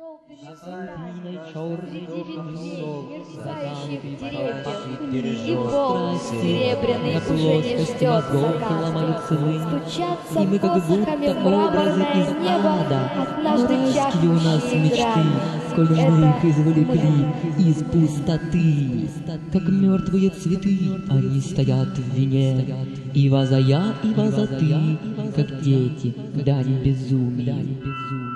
Осиной черный колесо, мерцающих закамки деревьев, и пол серебряный уже не ждет заката. Стучатся и мы как посохами будто в мраморное из небо ада. однажды Райские у нас чахнущие мечты, грани. коль мы их Это извлекли мы. из пустоты. Как мертвые цветы, они стоят в вине, и ваза я, и ваза ты, как дети, дань безумия.